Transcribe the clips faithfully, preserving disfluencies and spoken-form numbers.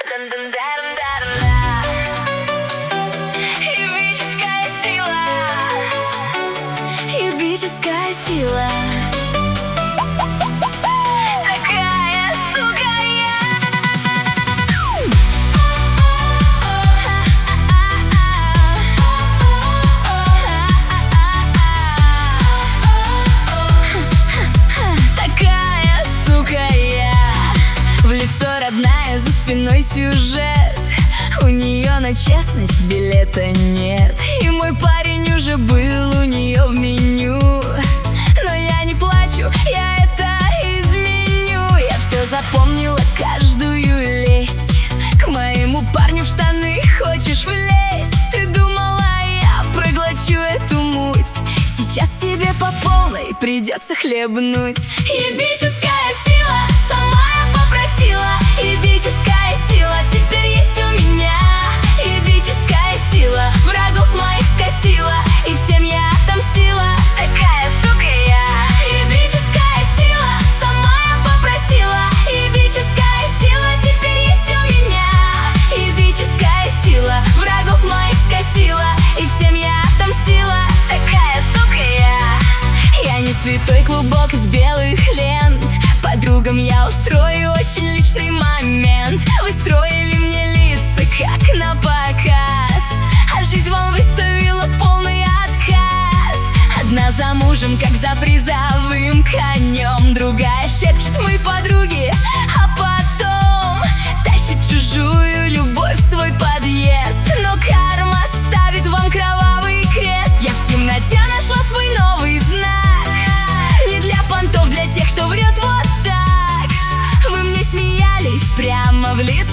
Ебическая сила, ебическая сила. Такая сука я. Такая сука я. В лицо родная, за спиной сюжет. У нее на честность билета нет. И мой парень уже был у нее в меню. Но я не плачу, я это изменю. Я все запомнила, каждую лесть. К моему парню в штаны хочешь влезть. Ты думала, я проглочу эту муть. Сейчас тебе по полной придется хлебнуть. Ебическая сила, сама я попросила. Ебическая сила теперь есть у меня. Ебическая сила врагов моих скосила, и всем я отомстила. Такая сука я. Ебическая сила, сама я попросила. Ебическая сила теперь есть у меня. Ебическая сила врагов моих скосила, и всем я отомстила. Такая сука я. Я не святой клубок из белых лент. Подругам я устрою очень личный момент. Вы строили мне лица как на показ, а жизнь вам выставила полный отказ. Одна за мужем, как за призовым конем. Другая шепчет мы подруги, а потом тащит чужую любовь в свой подъезд. Но карма ставит вам кровавый крест. Я в темноте нашла свой новый знак. Не для понтов, для тех, кто врет вот так. Вы мне смеялись прямо в лицо.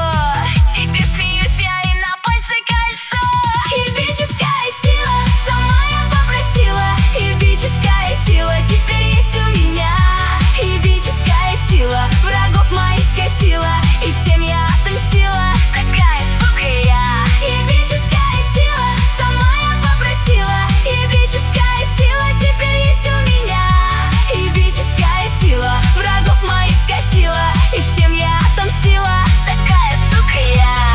Теперь смеюсь я, и на пальце кольцо. Ебическая сила, сама я попросила. Ебическая сила теперь есть у меня. Ебическая сила врагов моих скосила, и всем я отомстила. Такая сука я. Ебическая сила, сама я попросила. Ебическая сила теперь есть у меня. Ебическая сила врагов моих скосила, и всем я отомстила. Такая сука я.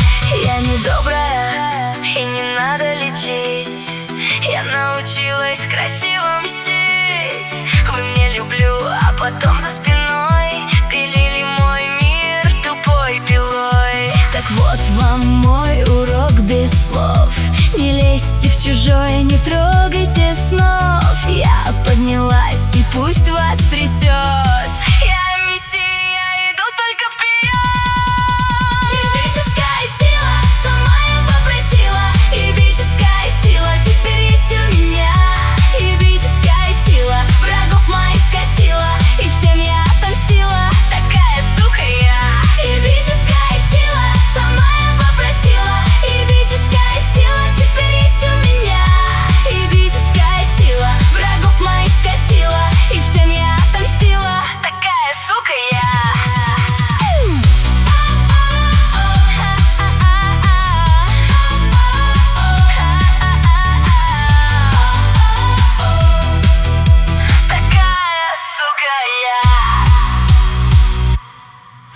Я недобрая, и не надо лечить. Я научилась красиво мстить. Вы мне люблю, а потом за спиной пилили мой мир тупой пилой. Так вот вам мой урок без слов. Не лезьте в чужое, не трогайте снов. Я поднялась, и пусть вас трясет.